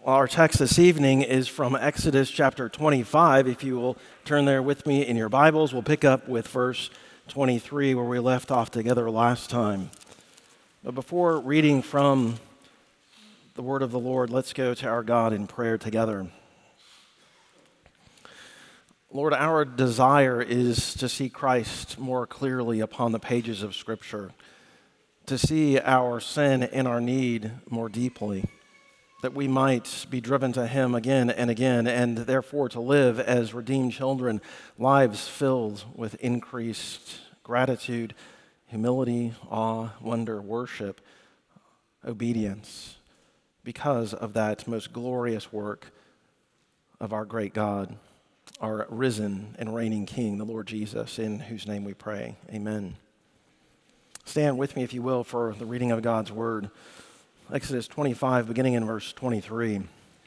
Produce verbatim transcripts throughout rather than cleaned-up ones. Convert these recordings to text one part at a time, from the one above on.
Our text this evening is from Exodus chapter twenty-five. If you will turn there with me in your Bibles, we'll pick up with verse twenty-three where we left off together last time. But before reading from the word of the Lord, let's go to our God in prayer together. Lord, our desire is to see Christ more clearly upon the pages of Scripture, to see our sin and our need more deeply, that we might be driven to Him again and again, and therefore to live as redeemed children, lives filled with increased gratitude, humility, awe, wonder, worship, obedience, because of that most glorious work of our great God, our risen and reigning King, the Lord Jesus, in whose name we pray. Amen. Stand with me, if you will, for the reading of God's Word. Exodus twenty-five, beginning in verse twenty-three.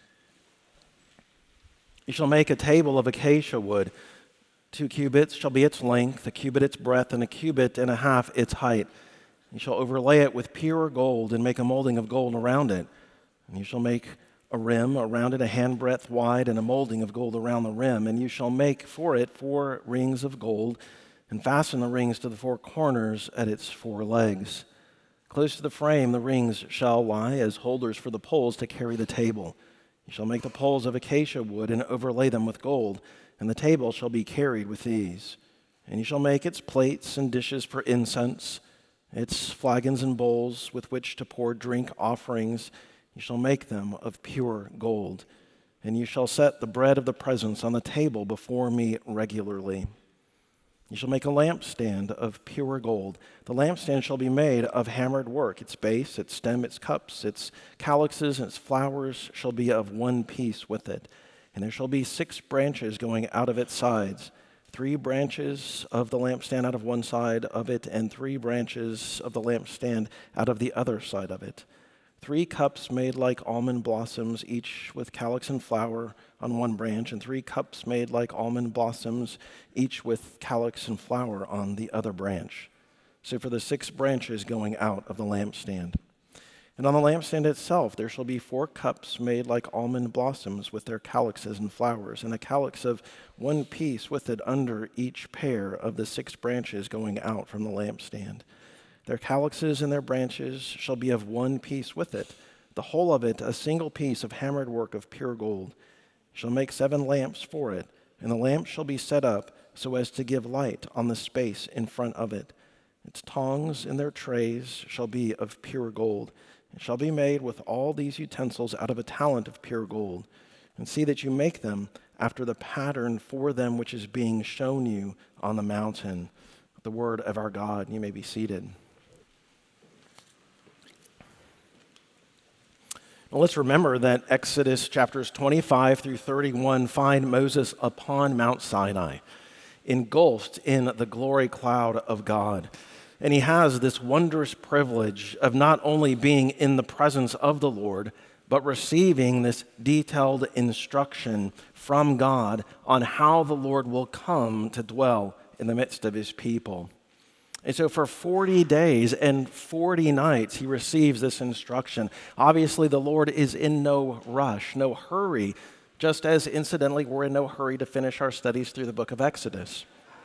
You shall make a table of acacia wood. Two cubits shall be its length, a cubit its breadth, and a cubit and a half its height. You shall overlay it with pure gold and make a molding of gold around it. And you shall make a rim around it a handbreadth wide and a molding of gold around the rim. And you shall make for it four rings of gold and fasten the rings to the four corners at its four legs. Close to the frame the rings shall lie as holders for the poles to carry the table. You shall make the poles of acacia wood and overlay them with gold, and the table shall be carried with these. And you shall make its plates and dishes for incense, its flagons and bowls with which to pour drink offerings. You shall make them of pure gold. And you shall set the bread of the presence on the table before me regularly. You shall make a lampstand of pure gold. The lampstand shall be made of hammered work. Its base, its stem, its cups, its calyxes, and its flowers shall be of one piece with it. And there shall be six branches going out of its sides, three branches of the lampstand out of one side of it, and three branches of the lampstand out of the other side of it. Three cups made like almond blossoms, each with calyx and flower on one branch, and three cups made like almond blossoms, each with calyx and flower on the other branch. So for the six branches going out of the lampstand. And on the lampstand itself there shall be four cups made like almond blossoms with their calyxes and flowers, and a calyx of one piece with it under each pair of the six branches going out from the lampstand. Their calyxes and their branches shall be of one piece with it, the whole of it a single piece of hammered work of pure gold. You shall make seven lamps for it, and the lamps shall be set up so as to give light on the space in front of it. Its tongs and their trays shall be of pure gold. It shall be made with all these utensils out of a talent of pure gold. And see that you make them after the pattern for them which is being shown you on the mountain. The word of our God. You may be seated. Well, let's remember that Exodus chapters twenty-five through thirty-one find Moses upon Mount Sinai, engulfed in the glory cloud of God. And he has this wondrous privilege of not only being in the presence of the Lord, but receiving this detailed instruction from God on how the Lord will come to dwell in the midst of his people. And so for forty days and forty nights, he receives this instruction. Obviously, the Lord is in no rush, no hurry, just as incidentally, we're in no hurry to finish our studies through the book of Exodus.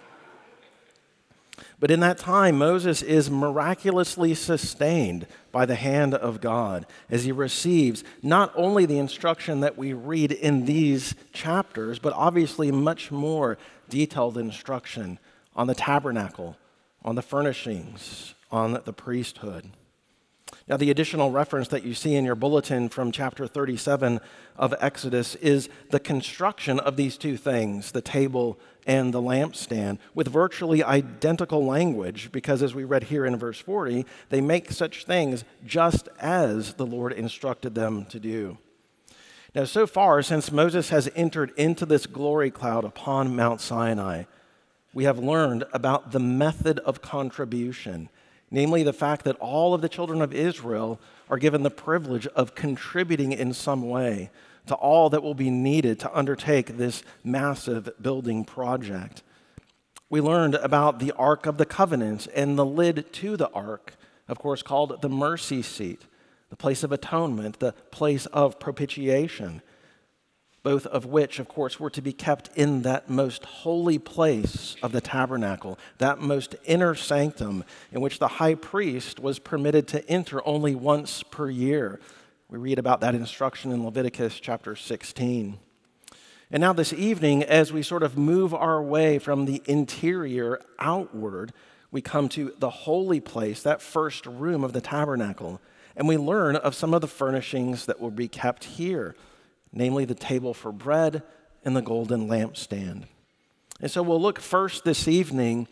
But in that time, Moses is miraculously sustained by the hand of God as he receives not only the instruction that we read in these chapters, but obviously much more detailed instruction on the tabernacle, on the furnishings, on the priesthood. Now, the additional reference that you see in your bulletin from chapter thirty-seven of Exodus is the construction of these two things, the table and the lampstand, with virtually identical language, because as we read here in verse forty, they make such things just as the Lord instructed them to do. Now, so far, since Moses has entered into this glory cloud upon Mount Sinai, we have learned about the method of contribution, namely the fact that all of the children of Israel are given the privilege of contributing in some way to all that will be needed to undertake this massive building project. We learned about the Ark of the Covenant and the lid to the Ark, of course called the mercy seat, the place of atonement, the place of propitiation, both of which, of course, were to be kept in that most holy place of the tabernacle, that most inner sanctum in which the high priest was permitted to enter only once per year. We read about that instruction in Leviticus chapter sixteen. And now this evening, as we sort of move our way from the interior outward, we come to the holy place, that first room of the tabernacle, and we learn of some of the furnishings that will be kept here, namely the table for bread and the golden lampstand. And so we'll look first this evening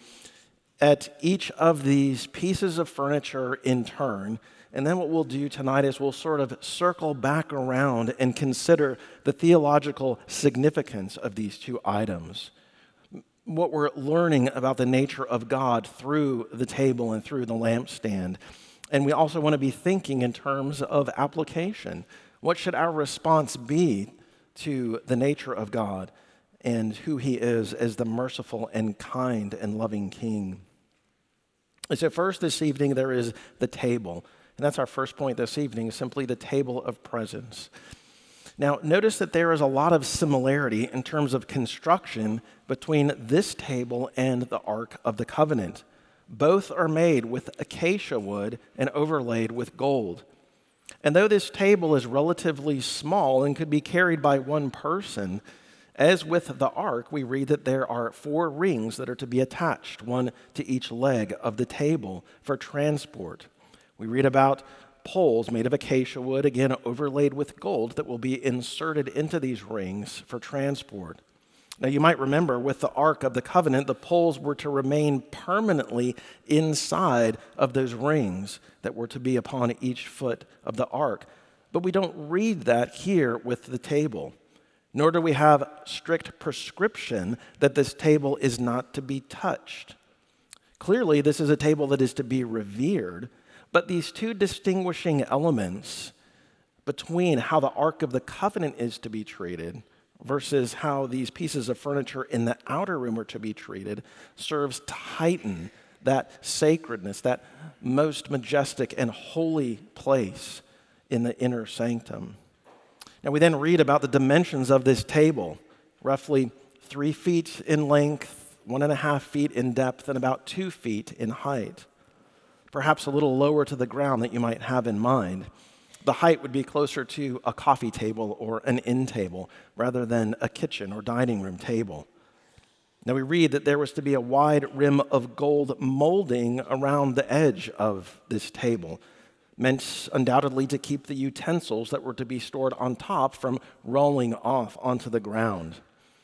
at each of these pieces of furniture in turn, and then what we'll do tonight is we'll sort of circle back around and consider the theological significance of these two items, what we're learning about the nature of God through the table and through the lampstand. And we also want to be thinking in terms of application. What should our response be to the nature of God and who he is as the merciful and kind and loving King? And so first this evening there is the table. And that's our first point this evening, simply the table of presence. Now, notice that there is a lot of similarity in terms of construction between this table and the Ark of the Covenant. Both are made with acacia wood and overlaid with gold. And though this table is relatively small and could be carried by one person, as with the ark, we read that there are four rings that are to be attached, one to each leg of the table for transport. We read about poles made of acacia wood, again overlaid with gold, that will be inserted into these rings for transport. Now, you might remember with the Ark of the Covenant, the poles were to remain permanently inside of those rings that were to be upon each foot of the ark. But we don't read that here with the table, nor do we have strict prescription that this table is not to be touched. Clearly, this is a table that is to be revered, but these two distinguishing elements between how the Ark of the Covenant is to be treated versus how these pieces of furniture in the outer room are to be treated serves to heighten that sacredness, that most majestic and holy place in the inner sanctum. Now we then read about the dimensions of this table, roughly three feet in length, one and a half feet in depth, and about two feet in height. Perhaps a little lower to the ground that you might have in mind. The height would be closer to a coffee table or an inn table rather than a kitchen or dining room table. Now we read that there was to be a wide rim of gold molding around the edge of this table, meant undoubtedly to keep the utensils that were to be stored on top from rolling off onto the ground.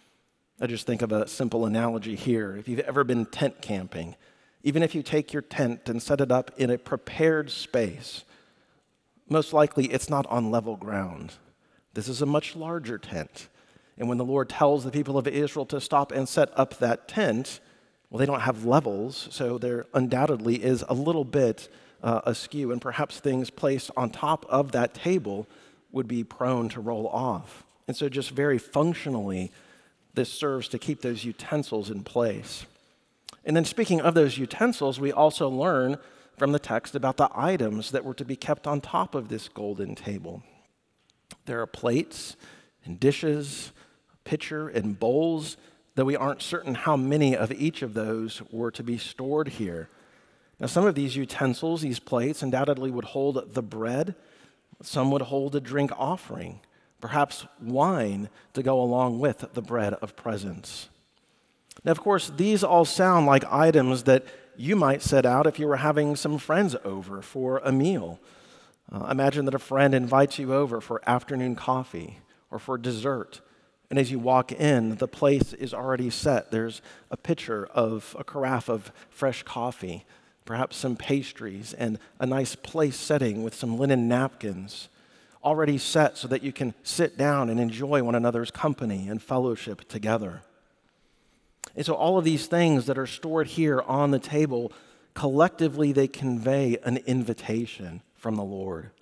I just think of a simple analogy here. If you've ever been tent camping, even if you take your tent and set it up in a prepared space, most likely it's not on level ground. This is a much larger tent. And when the Lord tells the people of Israel to stop and set up that tent, well, they don't have levels, so there undoubtedly is a little bit uh, askew, and perhaps things placed on top of that table would be prone to roll off. And so just very functionally, this serves to keep those utensils in place. And then speaking of those utensils, we also learn from the text about the items that were to be kept on top of this golden table. There are plates and dishes, pitcher and bowls, though we aren't certain how many of each of those were to be stored here. Now, some of these utensils, these plates, undoubtedly would hold the bread. Some would hold a drink offering, perhaps wine to go along with the bread of presence. Now, of course, these all sound like items that you might set out if you were having some friends over for a meal. Uh, imagine that a friend invites you over for afternoon coffee or for dessert. And as you walk in, the place is already set. There's a pitcher of a carafe of fresh coffee, perhaps some pastries, and a nice place setting with some linen napkins, already set so that you can sit down and enjoy one another's company and fellowship together. And so all of these things that are stored here on the table, collectively they convey an invitation from the Lord.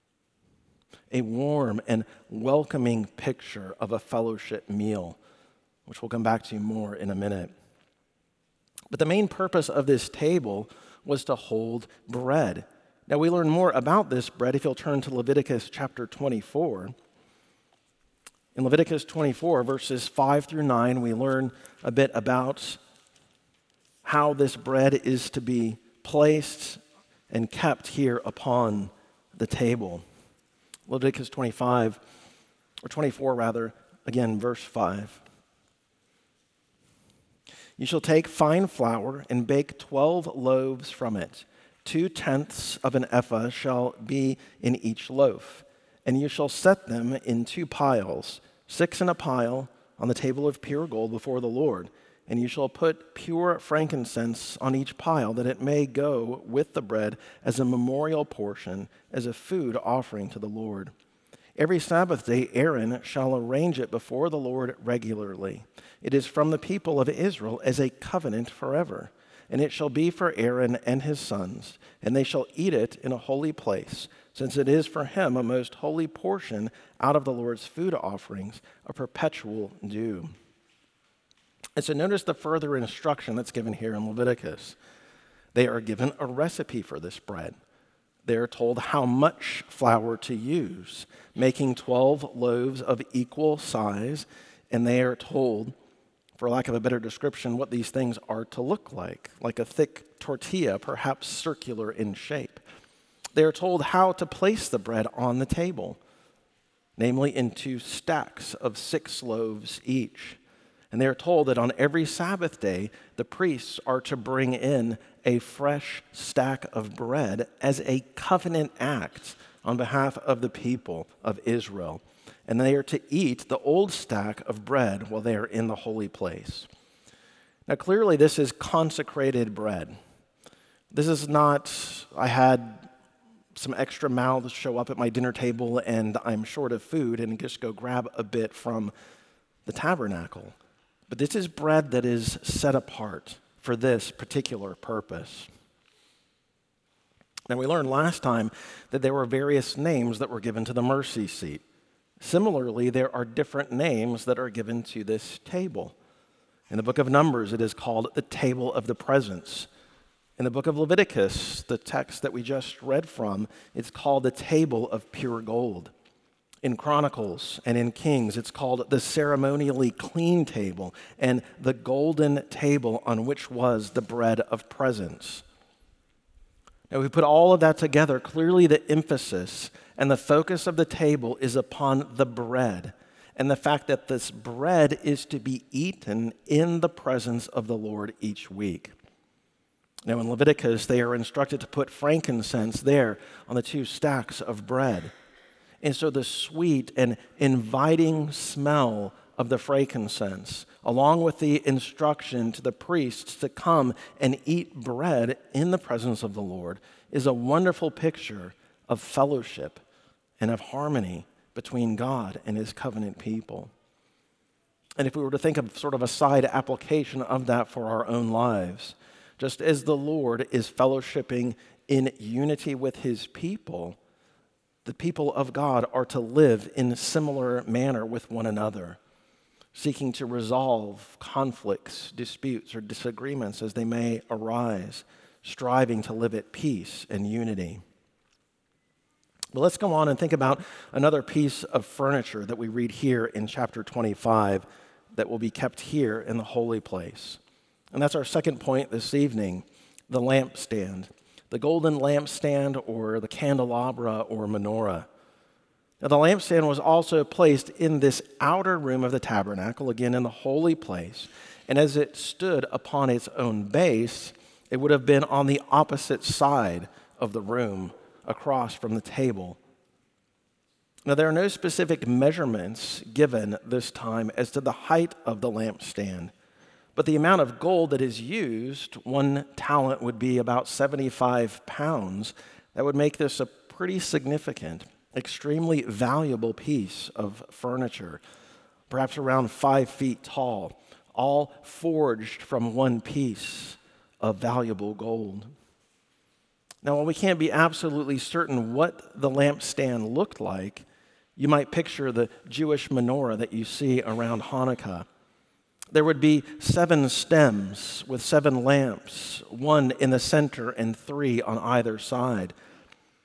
A warm and welcoming picture of a fellowship meal, which we'll come back to more in a minute. But the main purpose of this table was to hold bread. Now we learn more about this bread if you'll turn to Leviticus chapter twenty-four. In Leviticus twenty-four, verses five through nine, we learn a bit about how this bread is to be placed and kept here upon the table. Leviticus twenty-five, or twenty-four rather, again, verse five. You shall take fine flour and bake twelve loaves from it. Two-tenths of an ephah shall be in each loaf, and you shall set them in two piles, six in a pile on the table of pure gold before the Lord. And you shall put pure frankincense on each pile, that it may go with the bread as a memorial portion, as a food offering to the Lord. Every Sabbath day Aaron shall arrange it before the Lord regularly. It is from the people of Israel as a covenant forever. And it shall be for Aaron and his sons, and they shall eat it in a holy place, since it is for him a most holy portion out of the Lord's food offerings, a perpetual due. And so notice the further instruction that's given here in Leviticus. They are given a recipe for this bread. They are told how much flour to use, making twelve loaves of equal size, and they are told, for lack of a better description, what these things are to look like, like a thick tortilla, perhaps circular in shape. They are told how to place the bread on the table, namely in two stacks of six loaves each. And they are told that on every Sabbath day, the priests are to bring in a fresh stack of bread as a covenant act on behalf of the people of Israel. And they are to eat the old stack of bread while they are in the holy place. Now, clearly, this is consecrated bread. This is not, I had some extra mouths show up at my dinner table and I'm short of food and just go grab a bit from the tabernacle. But this is bread that is set apart for this particular purpose. Now, we learned last time that there were various names that were given to the mercy seat. Similarly, there are different names that are given to this table. In the book of Numbers, it is called the table of the presence. In the book of Leviticus, the text that we just read from, it's called the table of pure gold. In Chronicles and in Kings, it's called the ceremonially clean table and the golden table on which was the bread of presence. Now, we put all of that together. Clearly, the emphasis and the focus of the table is upon the bread and the fact that this bread is to be eaten in the presence of the Lord each week. Now, in Leviticus, they are instructed to put frankincense there on the two stacks of bread. And so the sweet and inviting smell of the frankincense, along with the instruction to the priests to come and eat bread in the presence of the Lord, is a wonderful picture of fellowship and of harmony between God and his covenant people. And if we were to think of sort of a side application of that for our own lives, just as the Lord is fellowshipping in unity with his people, the people of God are to live in a similar manner with one another, seeking to resolve conflicts, disputes, or disagreements as they may arise, striving to live at peace and unity. But let's go on and think about another piece of furniture that we read here in chapter twenty-five that will be kept here in the holy place. And that's our second point this evening, the lampstand. The golden lampstand or the candelabra or menorah. Now, the lampstand was also placed in this outer room of the tabernacle, again in the holy place. And as it stood upon its own base, it would have been on the opposite side of the room, across from the table. Now, there are no specific measurements given this time as to the height of the lampstand. But the amount of gold that is used, one talent would be about seventy-five pounds. That would make this a pretty significant, extremely valuable piece of furniture, perhaps around five feet tall, all forged from one piece of valuable gold. Now, while we can't be absolutely certain what the lampstand looked like, you might picture the Jewish menorah that you see around Hanukkah. There would be seven stems with seven lamps, one in the center and three on either side.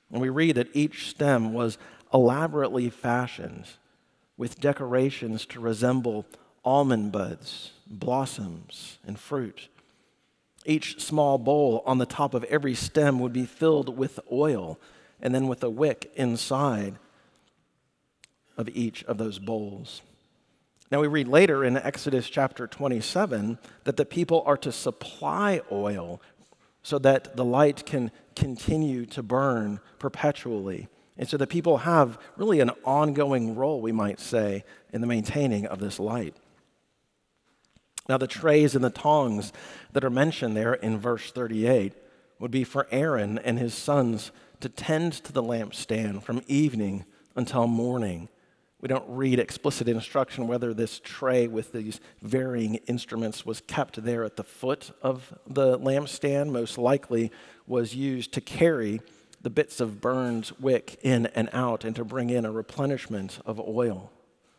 And we read that each stem was elaborately fashioned with decorations to resemble almond buds, blossoms, and fruit. Each small bowl on the top of every stem would be filled with oil, and then with a wick inside of each of those bowls. Now we read later in Exodus chapter twenty-seven that the people are to supply oil so that the light can continue to burn perpetually. And so the people have really an ongoing role, we might say, in the maintaining of this light. Now the trays and the tongs that are mentioned there in verse thirty-eight would be for Aaron and his sons to tend to the lampstand from evening until morning. We don't read explicit instruction whether this tray with these varying instruments was kept there at the foot of the lampstand. Most likely was used to carry the bits of burned wick in and out and to bring in a replenishment of oil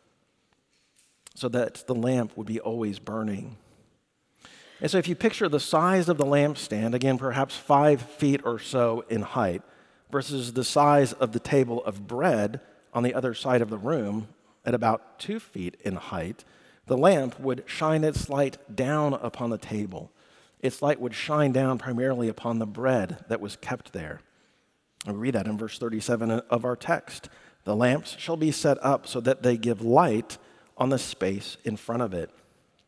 so that the lamp would be always burning. And so if you picture the size of the lampstand, again, perhaps five feet or so in height, versus the size of the table of bread on the other side of the room at about two feet in height, the lamp would shine its light down upon the table. Its light would shine down primarily upon the bread that was kept there. We read that in verse thirty-seven of our text. The lamps shall be set up so that they give light on the space in front of it.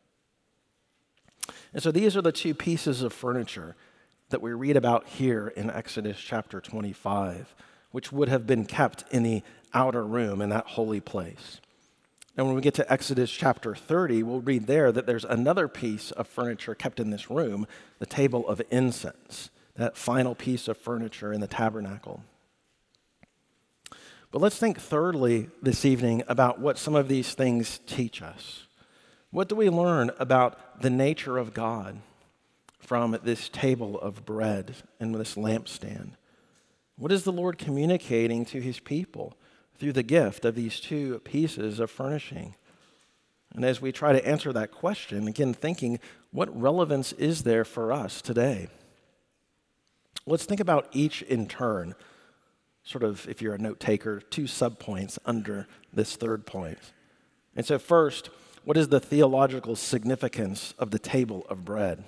And so these are the two pieces of furniture that we read about here in Exodus chapter twenty-five, which would have been kept in the outer room in that holy place. And when we get to Exodus chapter thirty, we'll read there that there's another piece of furniture kept in this room, the table of incense, that final piece of furniture in the tabernacle. But let's think thirdly this evening about what some of these things teach us. What do we learn about the nature of God from this table of bread and this lampstand? What is the Lord communicating to his people through the gift of these two pieces of furnishing? And as we try to answer that question, again, thinking, what relevance is there for us today? Let's think about each in turn, sort of, if you're a note taker, two subpoints under this third point. And so first, what is the theological significance of the table of bread?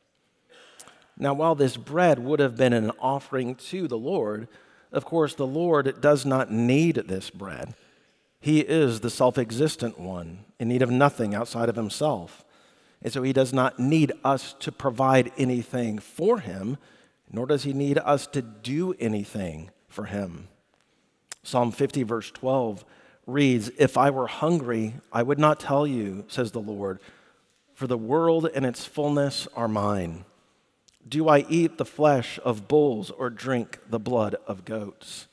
Now, while this bread would have been an offering to the Lord, of course, the Lord does not need this bread. He is the self-existent one, in need of nothing outside of himself. And so he does not need us to provide anything for him, nor does he need us to do anything for him. Psalm fifty, verse twelve reads, "If I were hungry, I would not tell you, says the Lord, for the world and its fullness are mine. Do I eat the flesh of bulls or drink the blood of goats?"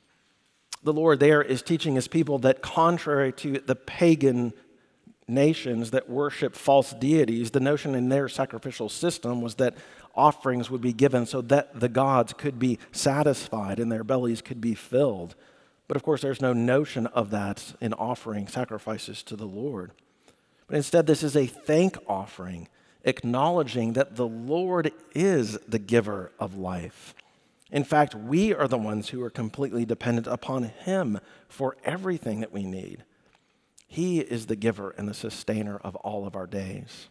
The Lord there is teaching his people that contrary to the pagan nations that worship false deities, the notion in their sacrificial system was that offerings would be given so that the gods could be satisfied and their bellies could be filled. But of course, there's no notion of that in offering sacrifices to the Lord. But instead, this is a thank offering, acknowledging that the Lord is the giver of life. In fact, we are the ones who are completely dependent upon him for everything that we need. He is the giver and the sustainer of all of our days.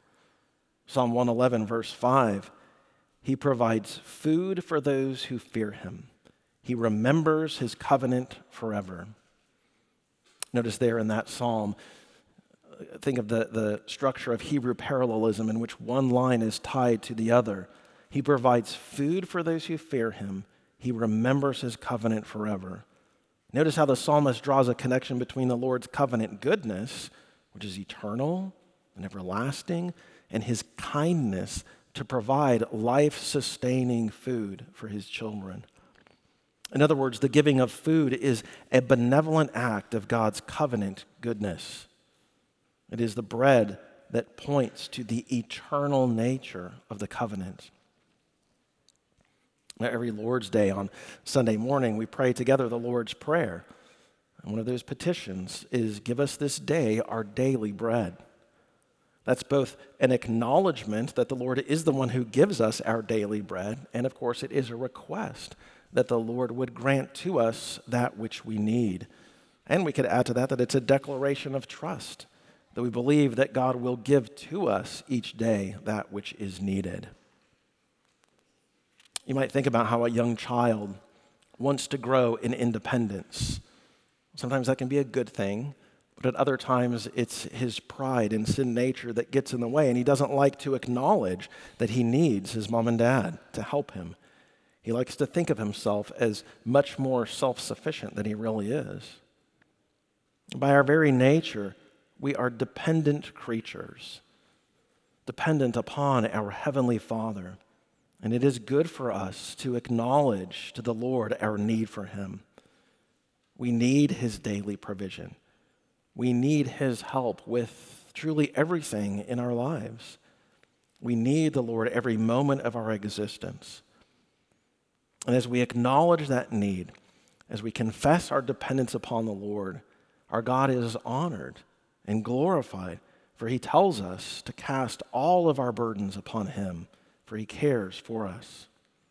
Psalm one eleven, verse five, he provides food for those who fear him. He remembers his covenant forever. Notice there in that psalm, think of the, the structure of Hebrew parallelism in which one line is tied to the other. He provides food for those who fear him. He remembers his covenant forever. Notice how the psalmist draws a connection between the Lord's covenant goodness, which is eternal and everlasting, and his kindness to provide life-sustaining food for his children. In other words, the giving of food is a benevolent act of God's covenant goodness. It is the bread that points to the eternal nature of the covenant. Now, every Lord's Day on Sunday morning, we pray together the Lord's Prayer. And one of those petitions is, "Give us this day our daily bread." That's both an acknowledgement that the Lord is the one who gives us our daily bread, and of course it is a request that the Lord would grant to us that which we need. And we could add to that that it's a declaration of trust, that we believe that God will give to us each day that which is needed. You might think about how a young child wants to grow in independence. Sometimes that can be a good thing, but at other times it's his pride and sin nature that gets in the way, and he doesn't like to acknowledge that he needs his mom and dad to help him. He likes to think of himself as much more self-sufficient than he really is. By our very nature, we are dependent creatures, dependent upon our Heavenly Father. And it is good for us to acknowledge to the Lord our need for Him. We need His daily provision. We need His help with truly everything in our lives. We need the Lord every moment of our existence. And as we acknowledge that need, as we confess our dependence upon the Lord, our God is honored and glorified, for He tells us to cast all of our burdens upon Him, for He cares for us.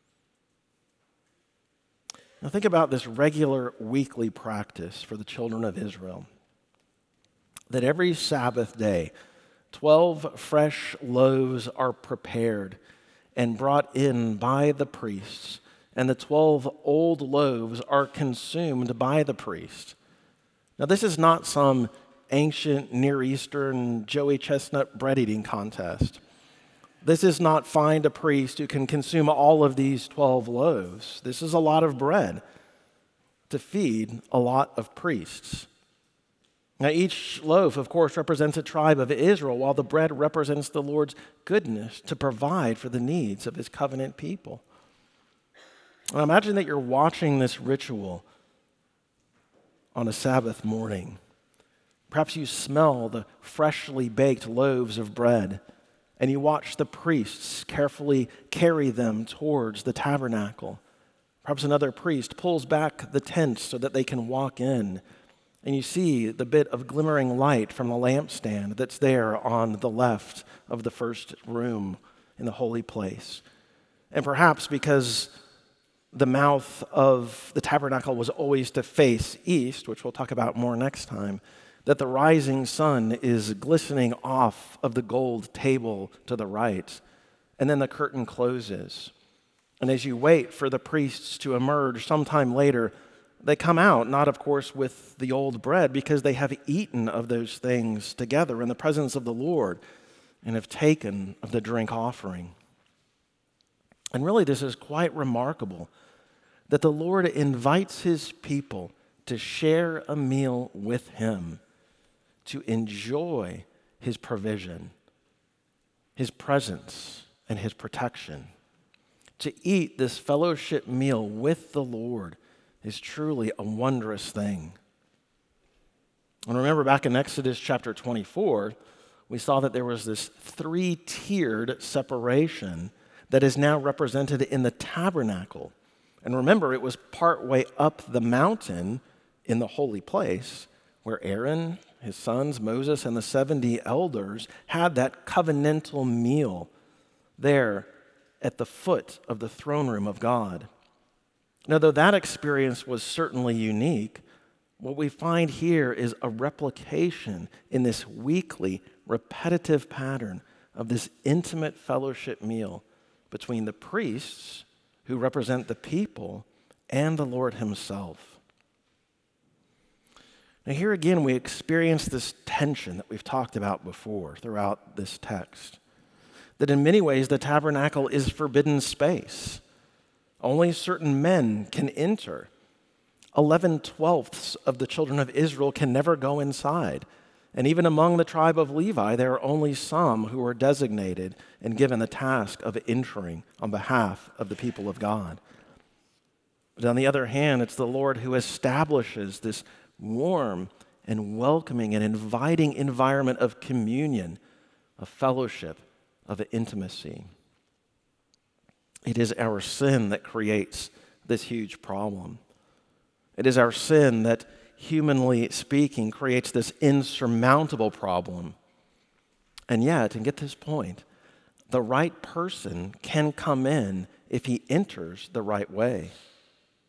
Now think about this regular weekly practice for the children of Israel, that every Sabbath day, twelve fresh loaves are prepared and brought in by the priests, and the twelve old loaves are consumed by the priest. Now this is not some ancient Near Eastern Joey Chestnut bread eating contest. This is not find a priest who can consume all of these twelve loaves. This is a lot of bread to feed a lot of priests. Now each loaf, of course, represents a tribe of Israel, while the bread represents the Lord's goodness to provide for the needs of His covenant people. Now imagine that you're watching this ritual on a Sabbath morning. Perhaps you smell the freshly baked loaves of bread, and you watch the priests carefully carry them towards the tabernacle. Perhaps another priest pulls back the tents so that they can walk in, and you see the bit of glimmering light from the lampstand that's there on the left of the first room in the holy place. And perhaps because the mouth of the tabernacle was always to face east, which we'll talk about more next time, that the rising sun is glistening off of the gold table to the right, and then the curtain closes. And as you wait for the priests to emerge sometime later, they come out, not of course with the old bread, because they have eaten of those things together in the presence of the Lord and have taken of the drink offering. And really this is quite remarkable, that the Lord invites His people to share a meal with Him, to enjoy His provision, His presence, and His protection. To eat this fellowship meal with the Lord is truly a wondrous thing. And remember back in Exodus chapter twenty-four, we saw that there was this three-tiered separation that is now represented in the tabernacle. And remember, it was partway up the mountain in the holy place where Aaron, his sons, Moses, and the seventy elders had that covenantal meal there at the foot of the throne room of God. Now, though that experience was certainly unique, what we find here is a replication in this weekly, repetitive pattern of this intimate fellowship meal between the priests, who represent the people, and the Lord Himself. Now here again we experience this tension that we've talked about before throughout this text, that in many ways the tabernacle is forbidden space. Only certain men can enter. Eleven twelfths of the children of Israel can never go inside. And even among the tribe of Levi, there are only some who are designated and given the task of entering on behalf of the people of God. But on the other hand, it's the Lord who establishes this warm and welcoming and inviting environment of communion, of fellowship, of intimacy. It is our sin that creates this huge problem. It is our sin that, humanly speaking, creates this insurmountable problem. And yet, and get this point, the right person can come in if he enters the right way.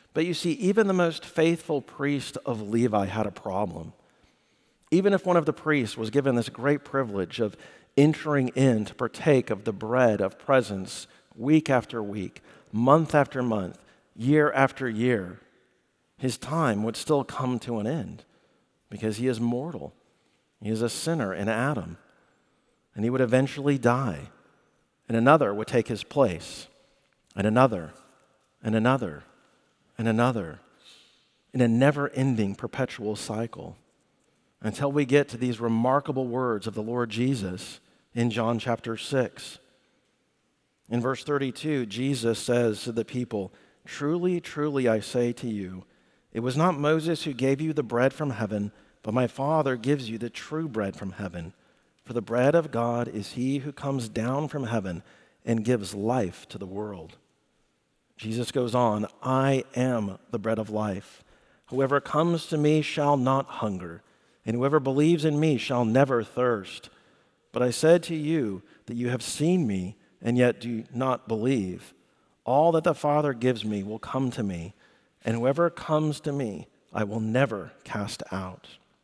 But you see, even the most faithful priest of Levi had a problem. Even if one of the priests was given this great privilege of entering in to partake of the bread of presence week after week, month after month, year after year, his time would still come to an end because he is mortal. He is a sinner in Adam, and he would eventually die, and another would take his place, and another, and another, and another, in a never-ending perpetual cycle, until we get to these remarkable words of the Lord Jesus in John chapter six. In verse thirty-two, Jesus says to the people, "Truly, truly, I say to you, it was not Moses who gave you the bread from heaven, but my Father gives you the true bread from heaven. For the bread of God is he who comes down from heaven and gives life to the world." Jesus goes on, "I am the bread of life. Whoever comes to me shall not hunger, and whoever believes in me shall never thirst. But I said to you that you have seen me, and yet do not believe. All that the Father gives me will come to me, and whoever comes to me I will never cast out."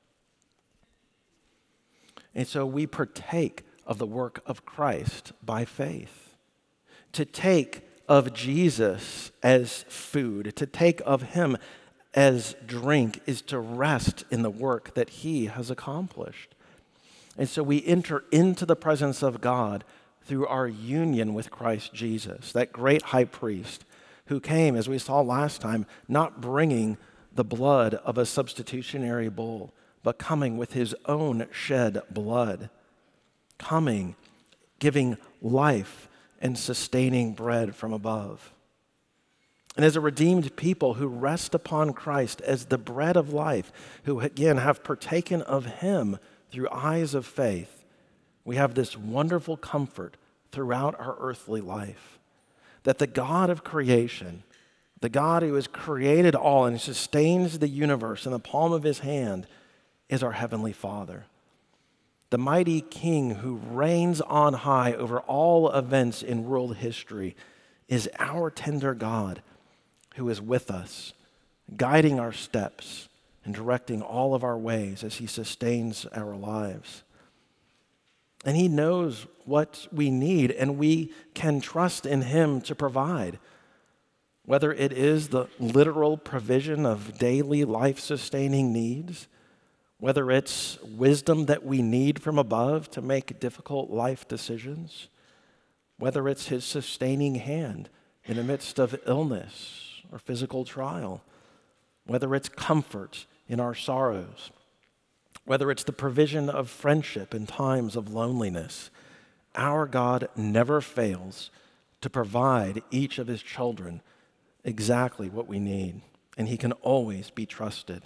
And so we partake of the work of Christ by faith. To take of Jesus as food, to take of him as drink, is to rest in the work that he has accomplished. And so we enter into the presence of God through our union with Christ Jesus, that great high priest who came, as we saw last time, not bringing the blood of a substitutionary bull, but coming with his own shed blood, coming, giving life and sustaining bread from above. And as a redeemed people who rest upon Christ as the bread of life, who again have partaken of him through eyes of faith, we have this wonderful comfort throughout our earthly life, that the God of creation, the God who has created all and sustains the universe in the palm of his hand, is our heavenly Father. The mighty King who reigns on high over all events in world history is our tender God who is with us, guiding our steps and directing all of our ways as he sustains our lives. And he knows what we need, and we can trust in him to provide. Whether it is the literal provision of daily life-sustaining needs, whether it's wisdom that we need from above to make difficult life decisions, whether it's his sustaining hand in the midst of illness or physical trial, whether it's comfort in our sorrows, whether it's the provision of friendship in times of loneliness, our God never fails to provide each of his children exactly what we need, and he can always be trusted.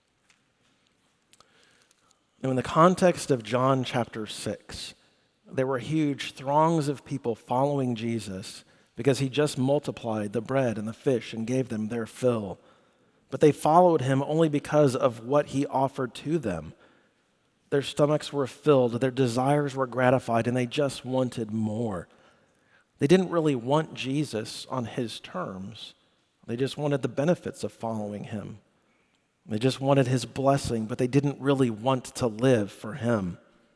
Now, in the context of John chapter six, there were huge throngs of people following Jesus because he just multiplied the bread and the fish and gave them their fill. But they followed him only because of what he offered to them. Their stomachs were filled, their desires were gratified, and they just wanted more. They didn't really want Jesus on his terms. They just wanted the benefits of following him. They just wanted his blessing, but they didn't really want to live for him.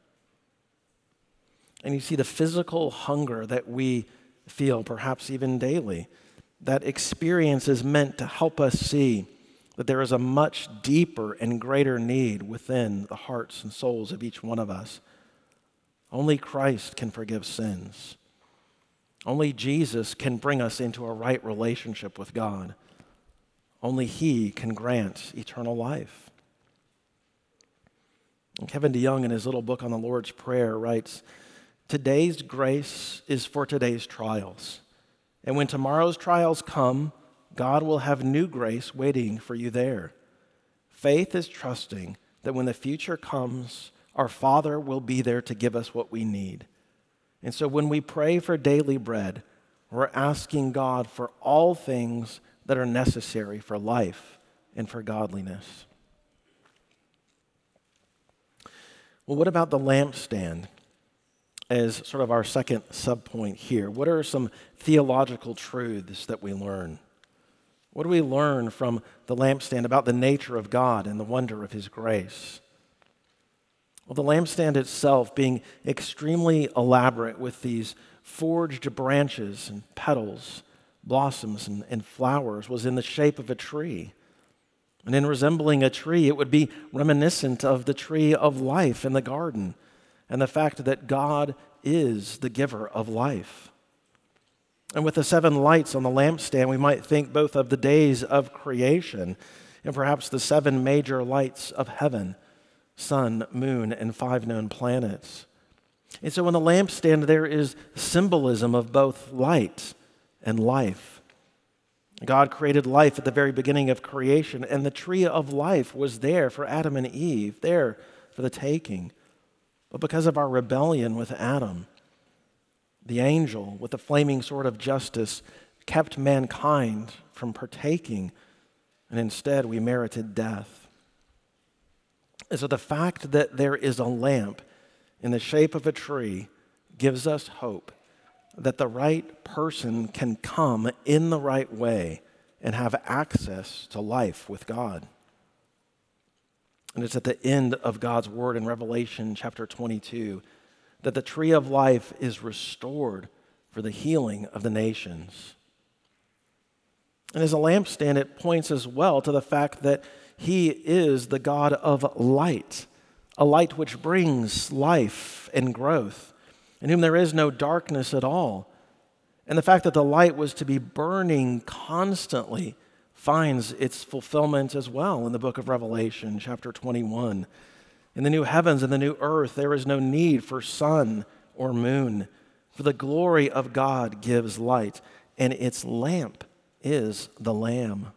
And you see the physical hunger that we feel, perhaps even daily, that experience is meant to help us see that there is a much deeper and greater need within the hearts and souls of each one of us. Only Christ can forgive sins. Only Jesus can bring us into a right relationship with God. Only he can grant eternal life. And Kevin DeYoung, in his little book on the Lord's Prayer, writes, "Today's grace is for today's trials. And when tomorrow's trials come, God will have new grace waiting for you there. Faith is trusting that when the future comes, our Father will be there to give us what we need. And so when we pray for daily bread, we're asking God for all things that are necessary for life and for godliness." Well, what about the lampstand as sort of our second subpoint here? What are some theological truths that we learn? What do we learn from the lampstand about the nature of God and the wonder of his grace? Well, the lampstand itself, being extremely elaborate with these forged branches and petals, blossoms and, and flowers, was in the shape of a tree. And in resembling a tree, it would be reminiscent of the tree of life in the garden and the fact that God is the giver of life. And with the seven lights on the lampstand, we might think both of the days of creation and perhaps the seven major lights of heaven, sun, moon, and five known planets. And so on the lampstand, there is symbolism of both light and life. God created life at the very beginning of creation, and the tree of life was there for Adam and Eve, there for the taking. But because of our rebellion with Adam, the angel with the flaming sword of justice kept mankind from partaking, and instead we merited death. And so the fact that there is a lamp in the shape of a tree gives us hope that the right person can come in the right way and have access to life with God. And it's at the end of God's word in Revelation chapter twenty-two that the tree of life is restored for the healing of the nations. And as a lampstand, it points as well to the fact that he is the God of light, a light which brings life and growth, in whom there is no darkness at all. And the fact that the light was to be burning constantly finds its fulfillment as well in the book of Revelation, chapter twenty-one. In the new heavens and the new earth, there is no need for sun or moon, for the glory of God gives light, and its lamp is the Lamb.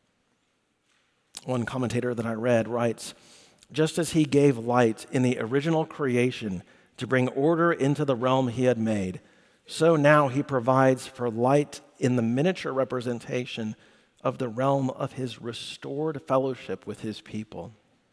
One commentator that I read writes, "Just as he gave light in the original creation to bring order into the realm he had made, so now he provides for light in the miniature representation of the realm of his restored fellowship with his people."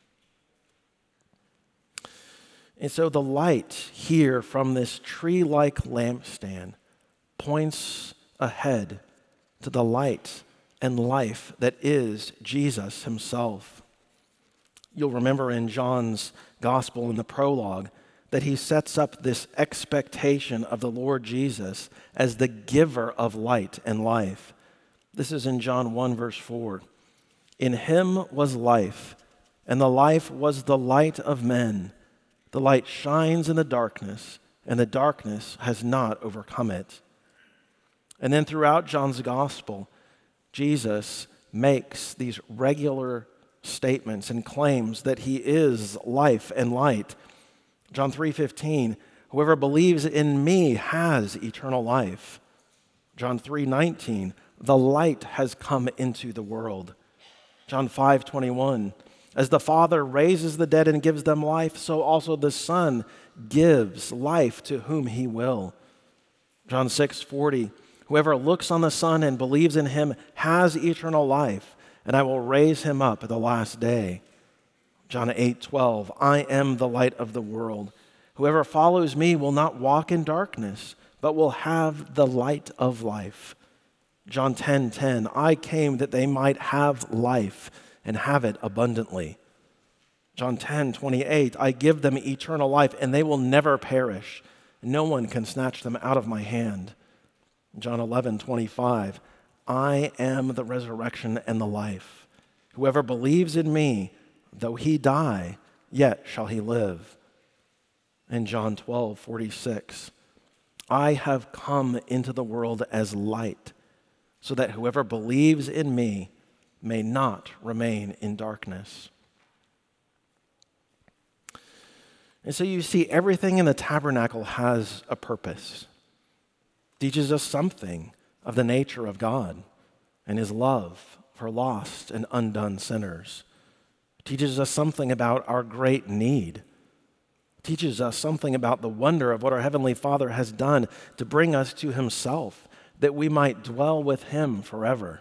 And so the light here from this tree-like lampstand points ahead to the light and life that is Jesus himself. You'll remember in John's gospel in the prologue that he sets up this expectation of the Lord Jesus as the giver of light and life. This is in John one, verse four. "In him was life, and the life was the light of men. The light shines in the darkness, and the darkness has not overcome it." And then throughout John's gospel, Jesus makes these regular statements and claims that he is life and light. John three fifteen, "Whoever believes in me has eternal life." John three nineteen, "The light has come into the world." John five twenty-one, "As the Father raises the dead and gives them life, so also the Son gives life to whom he will." John six forty, "Whoever looks on the Son and believes in him has eternal life, and I will raise him up at the last day." John eight twelve, "I am the light of the world. Whoever follows me will not walk in darkness, but will have the light of life." John ten ten, "I came that they might have life and have it abundantly." John ten twenty-eight, "I give them eternal life, and they will never perish. No one can snatch them out of my hand." John eleven twenty-five, "I am the resurrection and the life. Whoever believes in me, though he die, yet shall he live." And John twelve forty-six, "I have come into the world as light, so that whoever believes in me may not remain in darkness." And so you see, everything in the tabernacle has a purpose. It teaches us something of the nature of God and his love for lost and undone sinners. It teaches us something about our great need. It teaches us something about the wonder of what our Heavenly Father has done to bring us to himself, that we might dwell with him forever.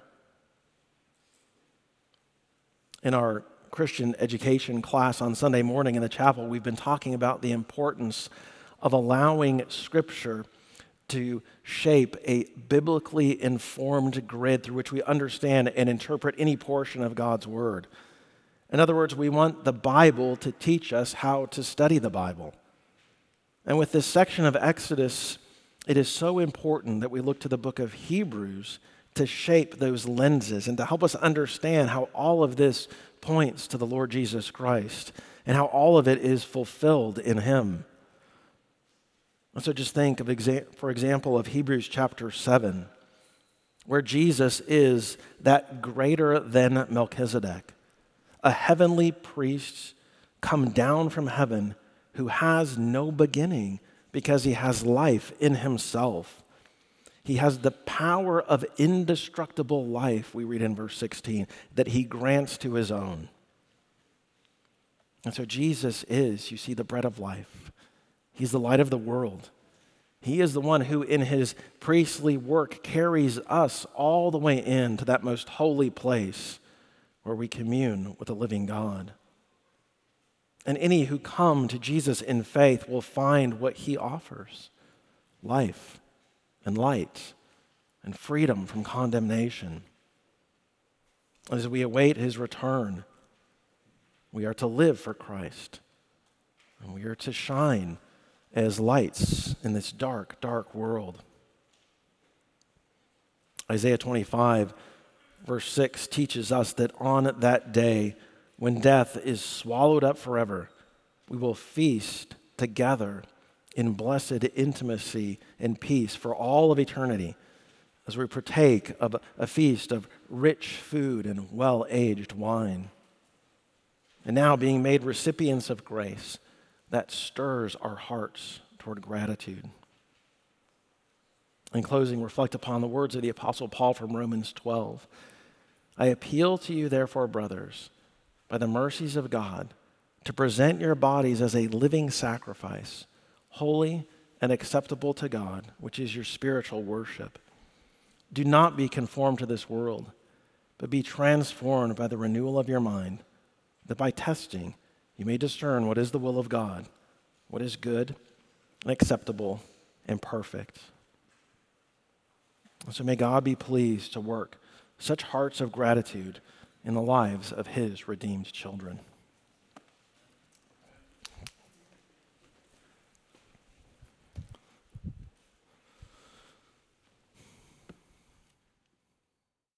In our Christian education class on Sunday morning in the chapel, we've been talking about the importance of allowing Scripture to shape a biblically informed grid through which we understand and interpret any portion of God's Word. In other words, we want the Bible to teach us how to study the Bible. And with this section of Exodus, it is so important that we look to the book of Hebrews to shape those lenses and to help us understand how all of this points to the Lord Jesus Christ and how all of it is fulfilled in Him. And so just think, of exa- for example, of Hebrews chapter seven, where Jesus is that greater than Melchizedek, a heavenly priest come down from heaven who has no beginning because he has life in himself. He has the power of indestructible life, we read in verse sixteen, that he grants to his own. And so Jesus is, you see, the bread of life. He's the light of the world. He is the one who in his priestly work carries us all the way into that most holy place where we commune with the living God. And any who come to Jesus in faith will find what he offers: life and light and freedom from condemnation. As we await his return, we are to live for Christ, and we are to shine as lights in this dark, dark world. Isaiah twenty-five, verse six teaches us that on that day, when death is swallowed up forever, we will feast together in blessed intimacy and peace for all of eternity as we partake of a feast of rich food and well-aged wine. And now, being made recipients of grace, that stirs our hearts toward gratitude. In closing, reflect upon the words of the Apostle Paul from Romans twelve. I appeal to you, therefore, brothers, by the mercies of God, to present your bodies as a living sacrifice, holy and acceptable to God, which is your spiritual worship. Do not be conformed to this world, but be transformed by the renewal of your mind, that by testing you may discern what is the will of God, what is good and acceptable and perfect. So may God be pleased to work such hearts of gratitude in the lives of his redeemed children.